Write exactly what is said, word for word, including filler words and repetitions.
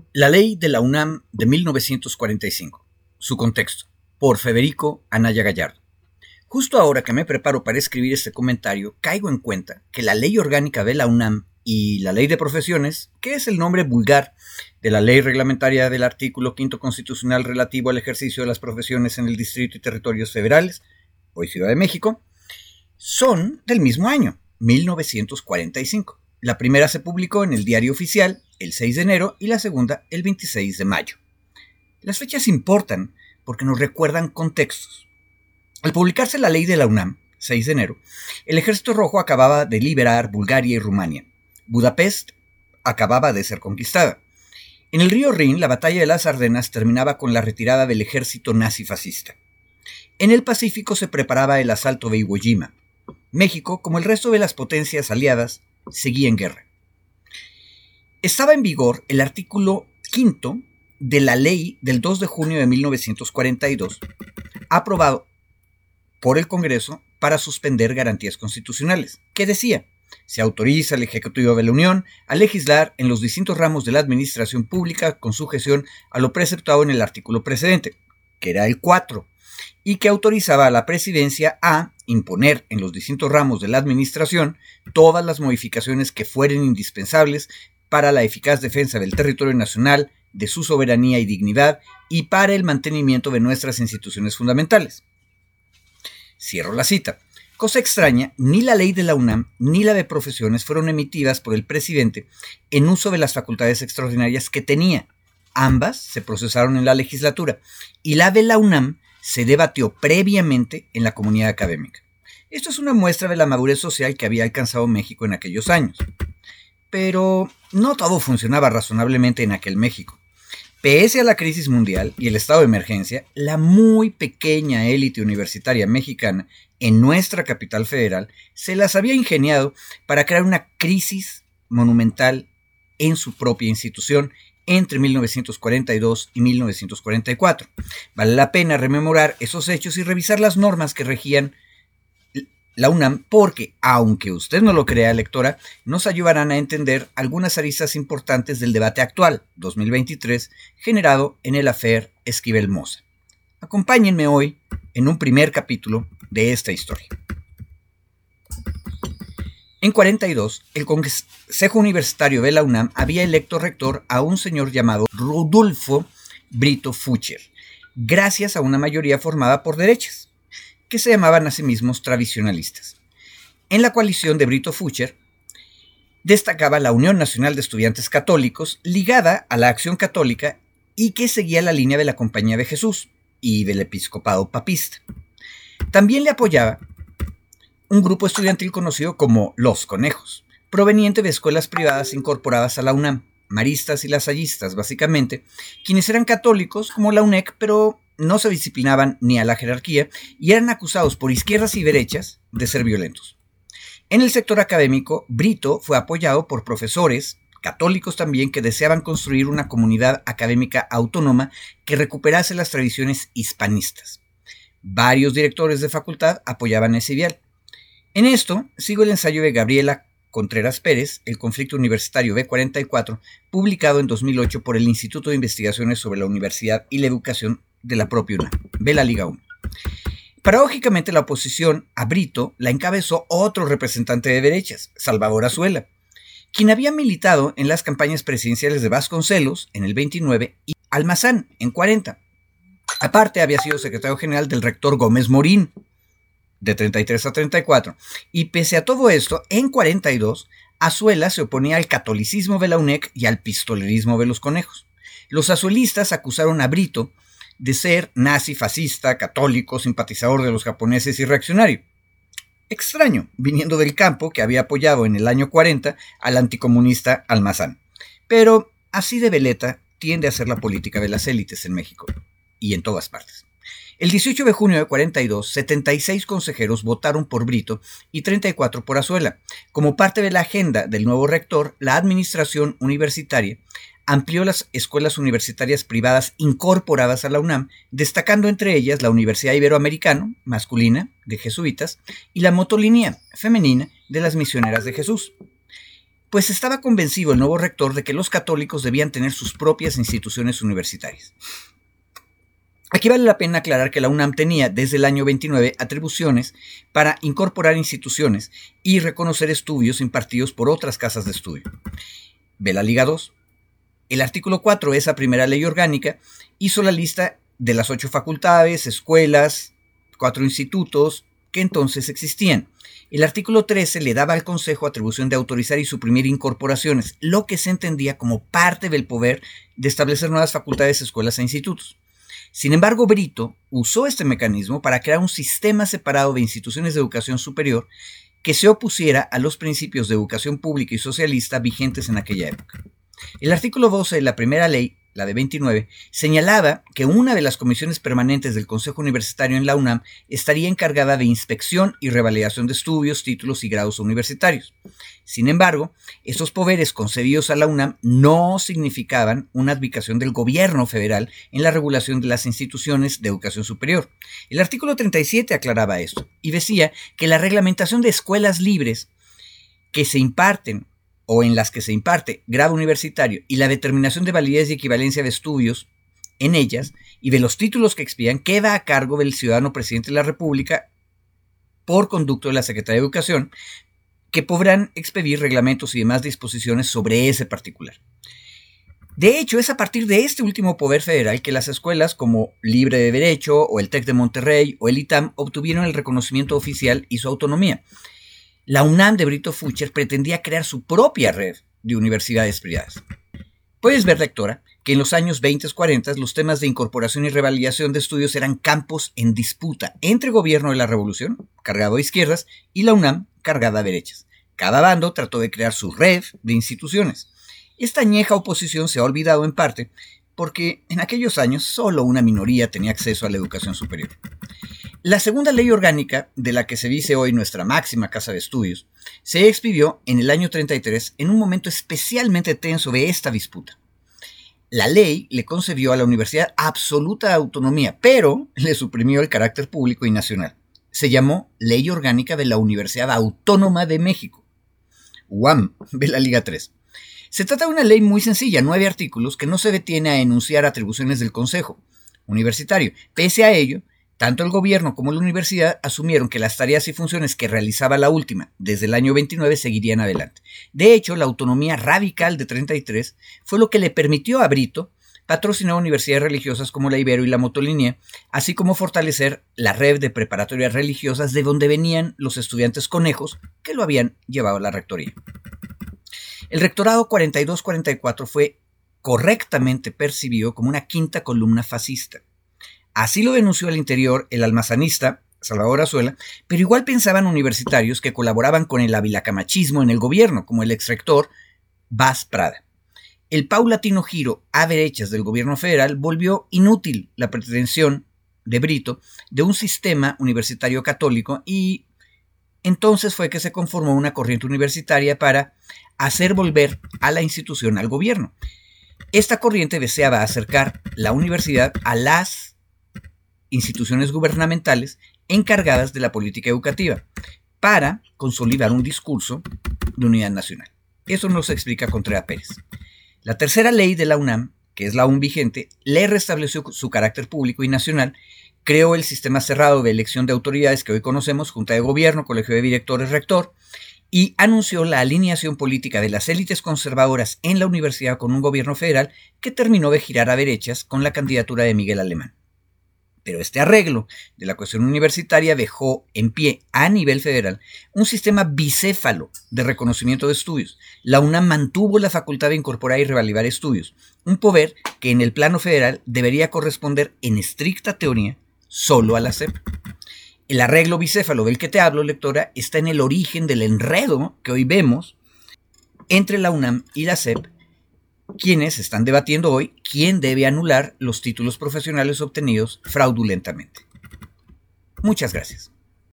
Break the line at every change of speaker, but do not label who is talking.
La ley de la UNAM de mil novecientos cuarenta y cinco. Su contexto. Por Federico Anaya Gallardo. Justo ahora que me preparo para escribir este comentario, caigo en cuenta que la ley orgánica de la UNAM y la ley de profesiones, que es el nombre vulgar de la ley reglamentaria del artículo quinto constitucional relativo al ejercicio de las profesiones en el Distrito y Territorios Federales, hoy Ciudad de México, son del mismo año, mil novecientos cuarenta y cinco. La primera se publicó en el Diario Oficial el seis de enero y la segunda el veintiséis de mayo. Las fechas importan porque nos recuerdan contextos. Al publicarse la ley de la UNAM, seis de enero, el Ejército Rojo acababa de liberar Bulgaria y Rumania. Budapest acababa de ser conquistada. En el río Rin, la batalla de las Ardenas terminaba con la retirada del ejército nazi-fascista. En el Pacífico se preparaba el asalto de Iwo Jima. México, como el resto de las potencias aliadas, seguía en guerra. Estaba en vigor el artículo quinto de la ley del dos de junio de mil novecientos cuarenta y dos, aprobado por el Congreso para suspender garantías constitucionales, que decía: se autoriza al Ejecutivo de la Unión a legislar en los distintos ramos de la administración pública con sujeción a lo preceptado en el artículo precedente, que era el cuatro, y que autorizaba a la Presidencia a imponer en los distintos ramos de la administración todas las modificaciones que fueren indispensables para la eficaz defensa del territorio nacional, de su soberanía y dignidad, y para el mantenimiento de nuestras instituciones fundamentales. Cierro la cita. Cosa extraña, ni la ley de la UNAM ni la de profesiones fueron emitidas por el presidente en uso de las facultades extraordinarias que tenía. Ambas se procesaron en la legislatura y la de la UNAM se debatió previamente en la comunidad académica. Esto es una muestra de la madurez social que había alcanzado México en aquellos años. Pero no todo funcionaba razonablemente en aquel México. Pese a la crisis mundial y el estado de emergencia, la muy pequeña élite universitaria mexicana en nuestra capital federal se las había ingeniado para crear una crisis monumental en su propia institución entre mil novecientos cuarenta y dos y mil novecientos cuarenta y cuatro. Vale la pena rememorar esos hechos y revisar las normas que regían la UNAM porque, aunque usted no lo crea, lectora, nos ayudarán a entender algunas aristas importantes del debate actual, dos mil veintitrés, generado en el affair Esquivel-Moza. Acompáñenme hoy en un primer capítulo de esta historia. En cuarenta y dos, el Consejo Universitario de la UNAM había electo rector a un señor llamado Rodolfo Brito Fucher, gracias a una mayoría formada por derechas, que se llamaban a sí mismos tradicionalistas. En la coalición de Brito Fucher destacaba la Unión Nacional de Estudiantes Católicos, ligada a la Acción Católica y que seguía la línea de la Compañía de Jesús y del episcopado papista. También le apoyaba un grupo estudiantil conocido como Los Conejos, proveniente de escuelas privadas incorporadas a la UNAM, maristas y lasallistas, básicamente, quienes eran católicos como la U N E C, pero no se disciplinaban ni a la jerarquía y eran acusados por izquierdas y derechas de ser violentos. En el sector académico, Brito fue apoyado por profesores, católicos también, que deseaban construir una comunidad académica autónoma que recuperase las tradiciones hispanistas. Varios directores de facultad apoyaban ese ideal. En esto, sigo el ensayo de Gabriela Contreras Pérez, El conflicto universitario B cuarenta y cuatro, publicado en dos mil ocho por el Instituto de Investigaciones sobre la Universidad y la Educación de la propia UNAM, de la Liga uno. Paradójicamente, la oposición a Brito la encabezó otro representante de derechas, Salvador Azuela, quien había militado en las campañas presidenciales de Vasconcelos en el veintinueve y Almazán en cuarenta. Aparte, había sido secretario general del rector Gómez Morín, de treinta y tres a treinta y cuatro, y pese a todo esto, en cuarenta y dos, Azuela se oponía al catolicismo de la U N E C y al pistolerismo de los conejos. Los azuelistas acusaron a Brito de ser nazi, fascista, católico, simpatizador de los japoneses y reaccionario. Extraño, viniendo del campo que había apoyado en el año cuarenta al anticomunista Almazán. Pero así de veleta tiende a ser la política de las élites en México y en todas partes. El dieciocho de junio de cuarenta y dos, setenta y seis consejeros votaron por Brito y treinta y cuatro por Azuela. Como parte de la agenda del nuevo rector, la administración universitaria amplió las escuelas universitarias privadas incorporadas a la UNAM, destacando entre ellas la Universidad Iberoamericana, masculina, de jesuitas, y la Motolinia, femenina, de las Misioneras de Jesús. pues estaba convencido el nuevo rector de que los católicos debían tener sus propias instituciones universitarias. Aquí vale la pena aclarar que la UNAM tenía desde el año veintinueve atribuciones para incorporar instituciones y reconocer estudios impartidos por otras casas de estudio. Ve la Liga dos. El artículo cuatro de esa primera ley orgánica hizo la lista de las ocho facultades, escuelas, cuatro institutos que entonces existían. El artículo trece le daba al Consejo atribución de autorizar y suprimir incorporaciones, lo que se entendía como parte del poder de establecer nuevas facultades, escuelas e institutos. Sin embargo, Brito usó este mecanismo para crear un sistema separado de instituciones de educación superior que se opusiera a los principios de educación pública y socialista vigentes en aquella época. El artículo doce de la primera ley, la de veintinueve, señalaba que una de las comisiones permanentes del Consejo Universitario en la UNAM estaría encargada de inspección y revalidación de estudios, títulos y grados universitarios. Sin embargo, estos poderes concedidos a la UNAM no significaban una abdicación del gobierno federal en la regulación de las instituciones de educación superior. El artículo treinta y siete aclaraba esto y decía que la reglamentación de escuelas libres que se imparten o en las que se imparte grado universitario y la determinación de validez y equivalencia de estudios en ellas y de los títulos que expidan queda a cargo del ciudadano presidente de la República por conducto de la Secretaría de Educación, que podrán expedir reglamentos y demás disposiciones sobre ese particular. De hecho, es a partir de este último poder federal que las escuelas como Libre de Derecho o el TEC de Monterrey o el ITAM obtuvieron el reconocimiento oficial y su autonomía. La UNAM de Brito Fucher pretendía crear su propia red de universidades privadas. Puedes ver, lectora, que en los años veinte y cuarenta los temas de incorporación y revalidación de estudios eran campos en disputa entre el gobierno de la Revolución, cargado a izquierdas, y la UNAM, cargada a derechas. Cada bando trató de crear su red de instituciones. Esta añeja oposición se ha olvidado en parte porque en aquellos años solo una minoría tenía acceso a la educación superior. La segunda ley orgánica, de la que se dice hoy nuestra máxima casa de estudios, se expidió en el año treinta y tres en un momento especialmente tenso de esta disputa. La ley le concedió a la universidad absoluta autonomía, pero le suprimió el carácter público y nacional. Se llamó Ley Orgánica de la Universidad Autónoma de México, U A M, de la Liga tres. Se trata de una ley muy sencilla, nueve artículos, que no se detiene a enunciar atribuciones del Consejo Universitario. Pese a ello, tanto el gobierno como la universidad asumieron que las tareas y funciones que realizaba la última desde el año veintinueve seguirían adelante. De hecho, la autonomía radical de treinta y tres fue lo que le permitió a Brito patrocinar universidades religiosas como la Ibero y la Motolinía, así como fortalecer la red de preparatorias religiosas de donde venían los estudiantes conejos que lo habían llevado a la rectoría. El rectorado cuarenta y dos cuarenta y cuatro fue correctamente percibido como una quinta columna fascista. Así lo denunció al interior el almazanista Salvador Azuela, pero igual pensaban universitarios que colaboraban con el avilacamachismo en el gobierno, como el exrector Vaz Prada. El paulatino giro a derechas del gobierno federal volvió inútil la pretensión de Brito de un sistema universitario católico y entonces fue que se conformó una corriente universitaria para hacer volver a la institución al gobierno. Esta corriente deseaba acercar la universidad a las instituciones gubernamentales encargadas de la política educativa para consolidar un discurso de unidad nacional. Eso nos explica Contreras Pérez. La tercera ley de la UNAM, que es la aún vigente, le restableció su carácter público y nacional, creó el sistema cerrado de elección de autoridades que hoy conocemos, Junta de Gobierno, Colegio de Directores, Rector, y anunció la alineación política de las élites conservadoras en la universidad con un gobierno federal que terminó de girar a derechas con la candidatura de Miguel Alemán. Pero este arreglo de la cuestión universitaria dejó en pie a nivel federal un sistema bicéfalo de reconocimiento de estudios. La UNAM mantuvo la facultad de incorporar y revalidar estudios, un poder que en el plano federal debería corresponder en estricta teoría solo a la S E P. El arreglo bicéfalo del que te hablo, lectora, está en el origen del enredo que hoy vemos entre la UNAM y la S E P, quienes están debatiendo hoy quién debe anular los títulos profesionales obtenidos fraudulentamente. Muchas gracias.